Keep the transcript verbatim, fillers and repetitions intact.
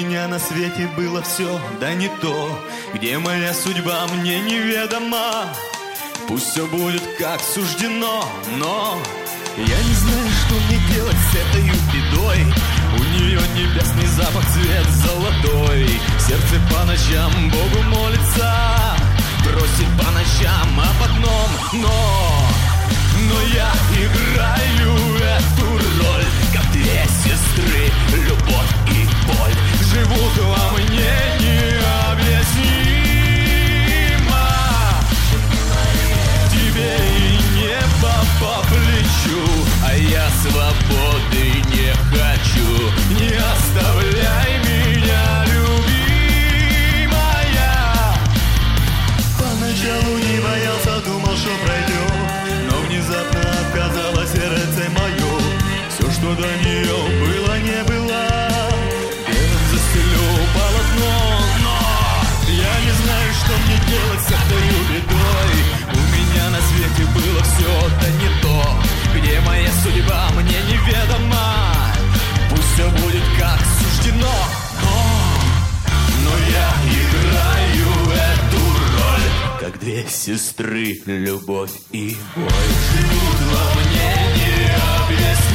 меня на свете было все, да не то, где моя судьба мне неведома. Пусть все будет как суждено, но я не знаю, что мне делать с этой бедой. У нее небесный запах, цвет золотой. Сердце по ночам Богу молится, просит по ночам об одном, но Но я играю эту роль, как две сестры, любовь и боль живут во мне необъяснимо. Тебе и небо по плечу, а я свободы не хочу. Не оставляй меня, любимая. Поначалу не боялся, думал, что пройдет, но внезапно отказало сердце мое. Все, что до нее было, не было. Белым застелю полотно, но я не знаю, что мне делать с этой бедой. У меня на свете было все, да не то, где моя судьба мне неведома. Пусть все будет как суждено, но Но я играю эту роль, как две сестры, любовь и боль живут во мне необъяснимо.